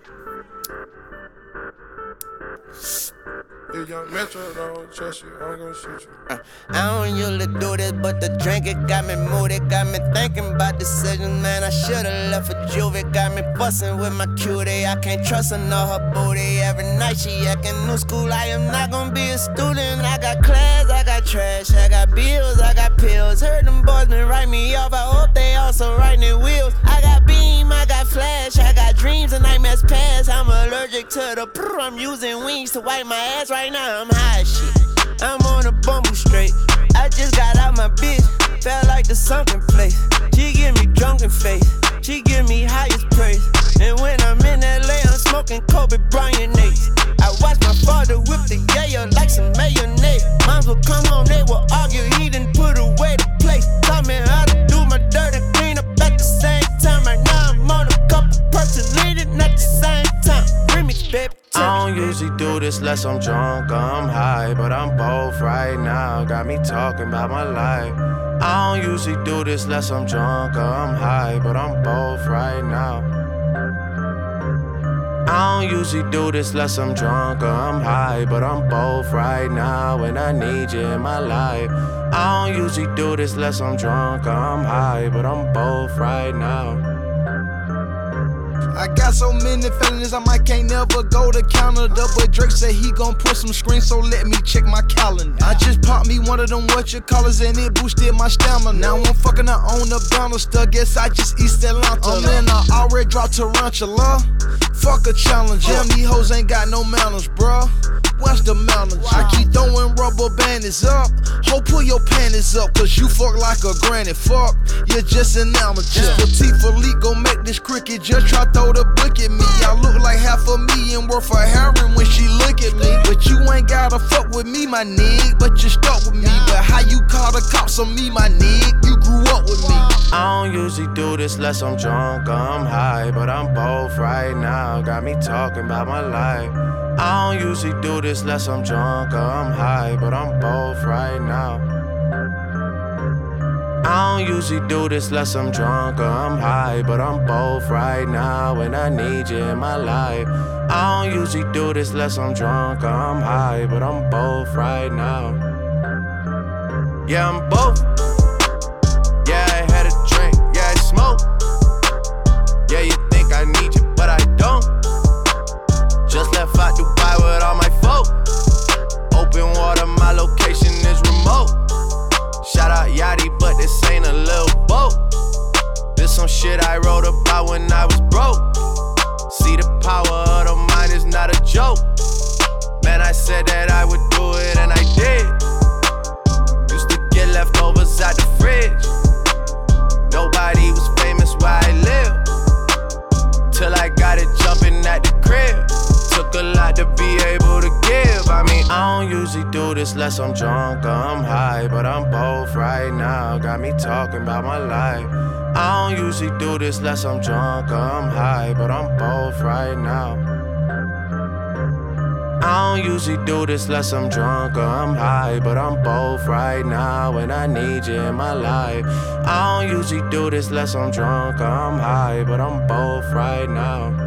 If young Metro don't trust you, I'm gonna shoot you. I don't usually do this, but the drink it got me moody. Got me thinking about decisions, man. I should've left for Juvie. Got me fussing with my cutie. I can't trust her nor her booty. Every night she acting new school. I am not gonna be a student. I got class, I got trash, I got bills, I got pills. Heard them boys been write me off. I hope they also writing their wheels. I got beam, I got flash, I got dreams and nightmares past. I'm allergic to the prr. I'm using wings to wipe my ass right now. I'm high as shit. I'm on a bumble straight. I just got out my bitch. Felt like the sunken place. She give me drunken face. She give me highest praise. And when I'm in LA, I'm smoking Kobe Bryant Nates. I watch my father whip the yayo like some mayonnaise. Moms will come home, they will argue. He done put away the place. Taught me how to do my dirty clean up at the same time. Right now I'm on a couple person leading at the same time. Remix, baby. I don't usually do this unless I'm drunk or I'm high, but I'm both right now. Got me talking about my life. I don't usually do this unless I'm drunk or I'm high, but I'm both right now. I don't usually do this unless I'm drunk or I'm high, but I'm both right now and I need you in my life. I don't usually do this unless I'm drunk or I'm high, but I'm both right now. I got so many feelings, I might can't never go to Canada. But Drake said he gon' put some screens, so let me check my calendar. I just popped me one of them whatchamacallits and it boosted my stamina. Now I'm fucking her on the banister, guess I just East Atlanta. Man, I already dropped Tarantula. Fuck a challenge, damn these hoes ain't got no manners, bruh. What's the manners? I keep throwing rubber bandits up. Ho, pull your panties up, cause you fuck like a granny. Fuck, you're just an amateur. Petit Philippe gon' make this cricket just try throw the book at me. I look like half a million worth of heroin when she look at me. But you ain't gotta fuck with me, my nig. But you stuck with me. But how you call the cops on me, my nig? You grew up with me. I don't usually do this unless I'm drunk or I'm high, but I'm both right now. Got me talking about my life. I don't usually do this unless I'm drunk or I'm high, but I'm both right now. I don't usually do this unless I'm drunk or I'm high, but I'm both right now and I need you in my life. I don't usually do this unless I'm drunk or I'm high, but I'm both right now. Yeah, I'm both. Yeah, I had a drink, yeah, I smoke. Yeah, you think I need you, but I don't. Just left out Dubai with all my folk. Open water, my location is remote. Shout out Yachty, but this ain't a little boat. This some shit I wrote about when I was broke. See, the power of the mind is not a joke. Man, I said that I would do it and I did. Used to get leftovers out the fridge. Nobody was famous where I live, till I got it jumping at the crib. Took a lot to be able to give. I mean, I don't usually do this unless I'm drunk or I'm high, but I'm both right now. Got me talking about my life. I don't usually do this unless I'm drunk or I'm high, but I'm both right now. I don't usually do this unless I'm drunk or I'm high, but I'm both right now and I need you in my life. I don't usually do this unless I'm drunk or I'm high, but I'm both right now.